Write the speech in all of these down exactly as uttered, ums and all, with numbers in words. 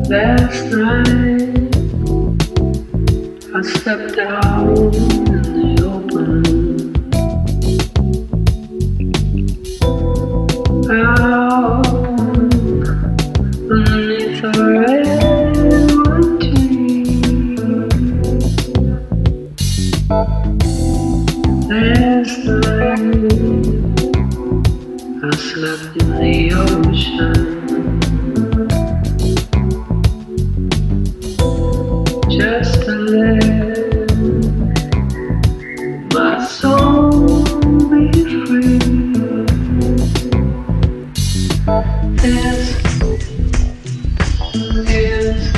Last night I stepped out in the open, out underneath a redwood tree. Last night I slept in the ocean. Just to let my soul be free. This is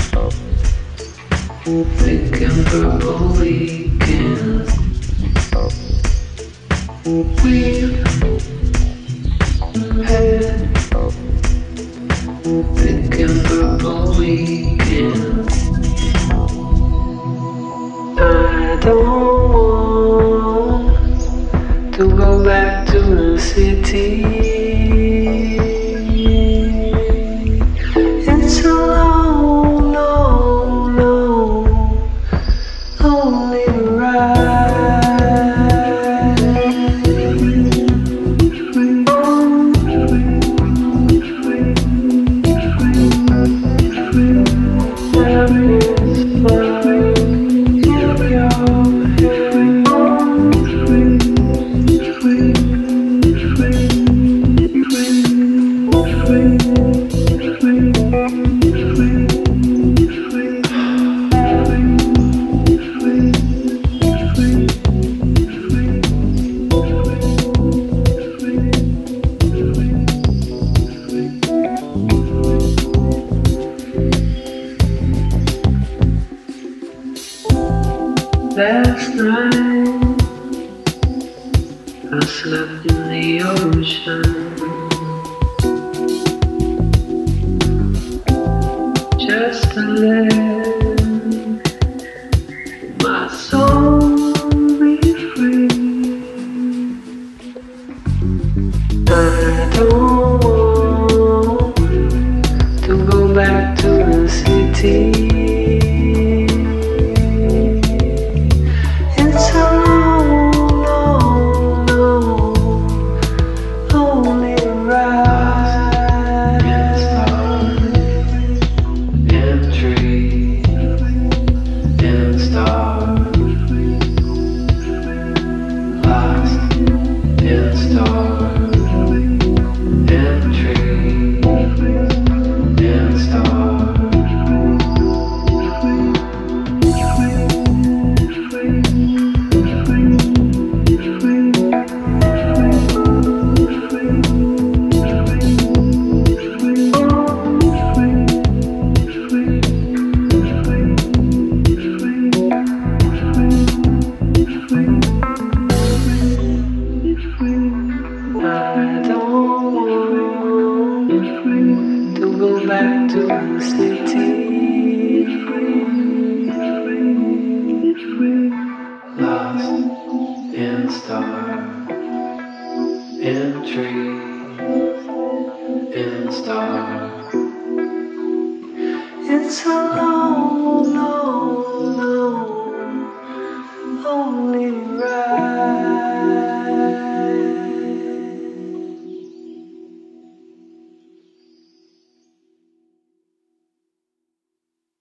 pink and purple weekend. We've had pink and purple weekend. I don't want to go back to the city. It's a long, long, long, lonely ride. Last night I slept in the ocean. Just to let my soul be free. I don't want to go back to the city. I don't want to go back to the city. Lost in stars, in trees, in stars. It's a long, long, long, lonely ride.